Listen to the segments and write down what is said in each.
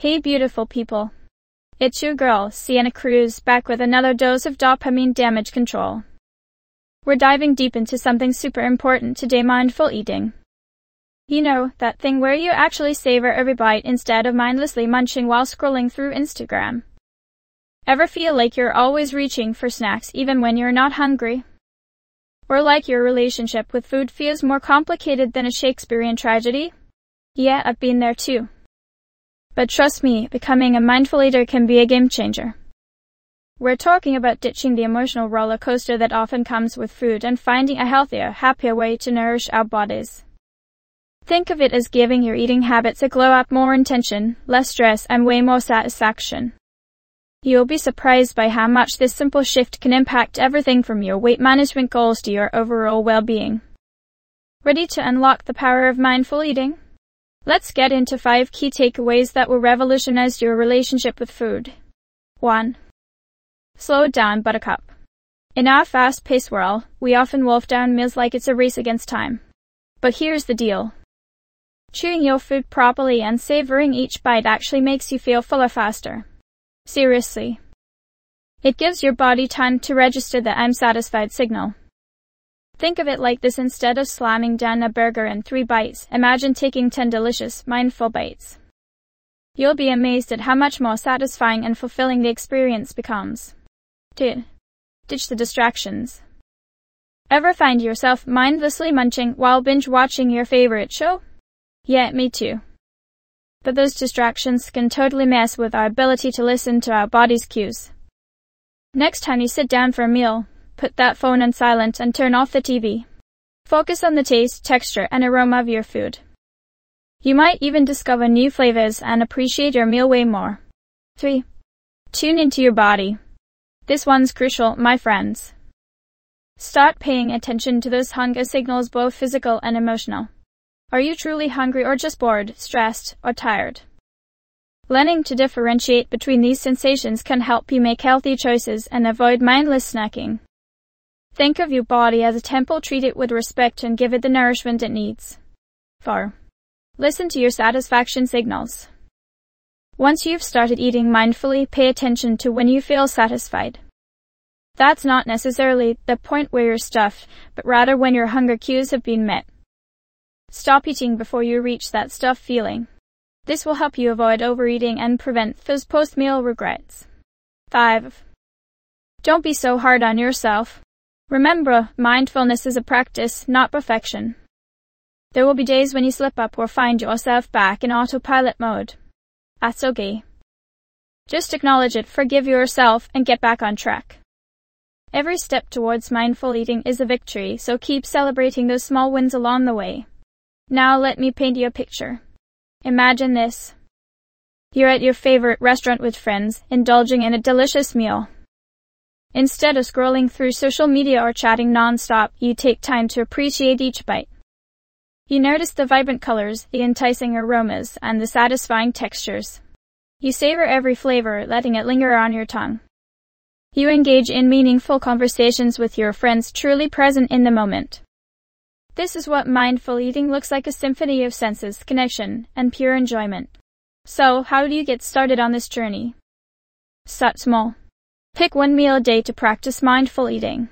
Hey beautiful people. It's your girl, Sienna Cruz, back with another dose of dopamine damage control. We're diving deep into something super important today: mindful eating. You know, that thing where you actually savor every bite instead of mindlessly munching while scrolling through Instagram. Ever feel like you're always reaching for snacks even when you're not hungry? Or like your relationship with food feels more complicated than a Shakespearean tragedy? Yeah, I've been there too. But trust me, becoming a mindful eater can be a game changer. We're talking about ditching the emotional roller coaster that often comes with food and finding a healthier, happier way to nourish our bodies. Think of it as giving your eating habits a glow up, more intention, less stress, and way more satisfaction. You'll be surprised by how much this simple shift can impact everything from your weight management goals to your overall well-being. Ready to unlock the power of mindful eating? Let's get into 5 key takeaways that will revolutionize your relationship with food. 1. Slow it down, buttercup. In our fast-paced world, we often wolf down meals like it's a race against time. But here's the deal. Chewing your food properly and savoring each bite actually makes you feel fuller faster. Seriously. It gives your body time to register the "I'm satisfied" signal. Think of it like this: instead of slamming down a burger in 3 bites, imagine taking 10 delicious, mindful bites. You'll be amazed at how much more satisfying and fulfilling the experience becomes. 2. Ditch the distractions. Ever find yourself mindlessly munching while binge-watching your favorite show? Yeah, me too. But those distractions can totally mess with our ability to listen to our body's cues. Next time you sit down for a meal, put that phone on silent and turn off the TV. Focus on the taste, texture, and aroma of your food. You might even discover new flavors and appreciate your meal way more. 3. Tune into your body. This one's crucial, my friends. Start paying attention to those hunger signals, both physical and emotional. Are you truly hungry or just bored, stressed, or tired? Learning to differentiate between these sensations can help you make healthy choices and avoid mindless snacking. Think of your body as a temple. Treat it with respect and give it the nourishment it needs. 4. Listen to your satisfaction signals. Once you've started eating mindfully, pay attention to when you feel satisfied. That's not necessarily the point where you're stuffed, but rather when your hunger cues have been met. Stop eating before you reach that stuffed feeling. This will help you avoid overeating and prevent those post-meal regrets. 5. Don't be so hard on yourself. Remember, mindfulness is a practice, not perfection. There will be days when you slip up or find yourself back in autopilot mode. That's okay. Just acknowledge it, forgive yourself, and get back on track. Every step towards mindful eating is a victory, so keep celebrating those small wins along the way. Now let me paint you a picture. Imagine this. You're at your favorite restaurant with friends, indulging in a delicious meal. Instead of scrolling through social media or chatting non-stop, you take time to appreciate each bite. You notice the vibrant colors, the enticing aromas, and the satisfying textures. You savor every flavor, letting it linger on your tongue. You engage in meaningful conversations with your friends, truly present in the moment. This is what mindful eating looks like: a symphony of senses, connection, and pure enjoyment. So, how do you get started on this journey? Start small. Pick 1 meal a day to practice mindful eating.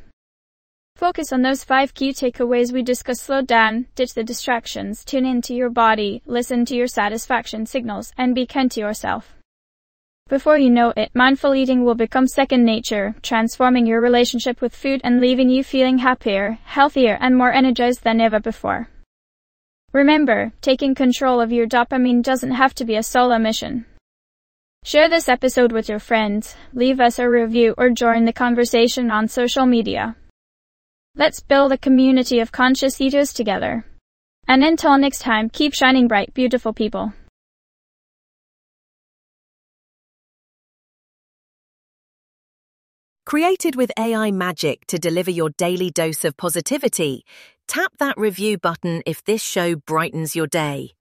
Focus on those 5 key takeaways we discussed. Slow down, ditch the distractions, tune into your body, listen to your satisfaction signals, and be kind to yourself. Before you know it, mindful eating will become second nature, transforming your relationship with food and leaving you feeling happier, healthier, and more energized than ever before. Remember, taking control of your dopamine doesn't have to be a solo mission. Share this episode with your friends, leave us a review, or join the conversation on social media. Let's build a community of conscious eaters together. And until next time, keep shining bright, beautiful people. Created with AI magic to deliver your daily dose of positivity, tap that review button if this show brightens your day.